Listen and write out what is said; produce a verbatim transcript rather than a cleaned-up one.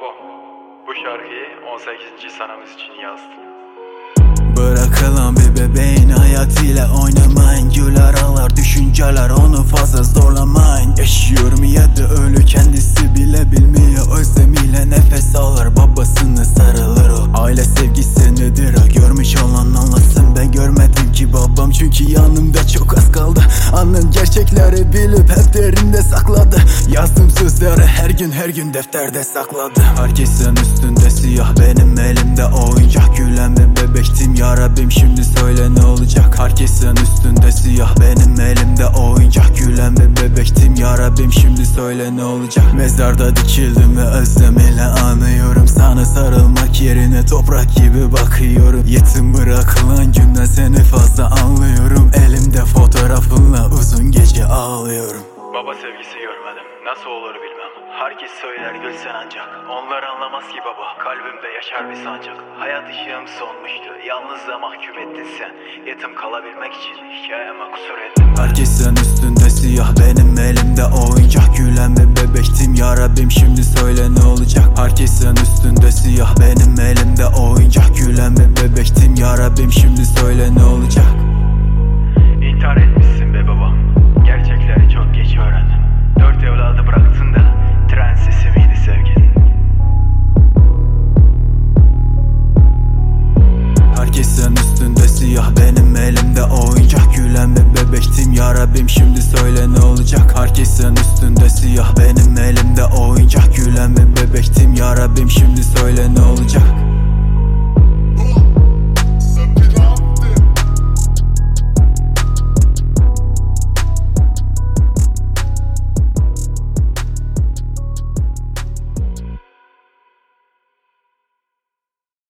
Baba, bu şarkıyı on sekizinci senemiz için yazdım. Bırakılan bir bebeğin hayatıyla oynamayın. Güler ağlar düşünceler, onu fazla zorlamayın. Yaşıyorum ya da ölü, kendisi bile bilmiyor. Özlemiyle nefes alır, babasını sarılır o. Aile sevgisi nedir o, görmüş olan anlasın. Ben görmedim ki babam, çünkü yanımda çok az kaldı. Anın gerçekleri bilip hep derinde sakladı. Yazdığım sözleri her gün her gün defterde sakladı. Herkesin üstünde siyah, benim elimde oyuncak. Gülen bir bebektim ya Rabbim, şimdi söyle ne olacak? Herkesin üstünde siyah, benim elimde oyuncak. Gülen bir bebektim ya Rabbim, şimdi söyle ne olacak? Mezarda dikildim ve özlem ile anıyorum. Sana sarılmak yerine toprak gibi bakıyorum. Yetim bırakılan günden seni fazla anlıyorum. Elimde fotoğrafınla uzun gece ağlıyorum. Baba sevgisi görmedim, nasıl olur bilmem. Herkes söyler gülsen ancak onlar anlamaz ki baba. Kalbimde yaşar bir sancak. Hayat ışığım sonmuştu, yalnızlığa mahkum ettin sen. Yetim kalabilmek için hikayeme kusur ettim. Herkesin üstünde siyah, benim elimde oyuncak. Gülen bir bebektim ya Rabbim, şimdi söyle ne olacak? Herkesin üstünde siyah, benim elimde oyuncak. Gülen bir bebektim ya Rabbim, şimdi söyle ne olacak? İntihar etmişsin be babam, gerçekleri çok geç öğrendim. Dört evladı bıraktın da tren sesi miydi sevgin? Herkesin üstünde siyah, benim elimde oyuncak. Gülen bir bebektim ya Rabbim, şimdi söyle ne olacak? Herkesin üstünde